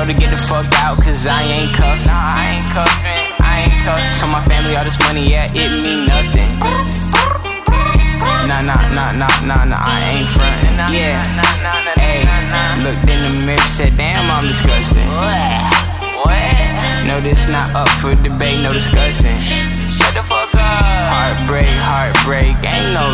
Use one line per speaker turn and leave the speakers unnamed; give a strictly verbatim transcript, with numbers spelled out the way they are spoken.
told her get the fuck out, cause I ain't cuffin'. Nah, I ain't cuffin', I ain't cuffin'. Told my family all this money, yeah, it mean nothing. Nah, nah, nah, nah, nah, nah, I ain't frontin'. Yeah, ayy, looked in the mirror, said, damn, I'm disgusting. No, this not up for debate, no discussing. Shut the fuck up. Heartbreak, heartbreak, ain't no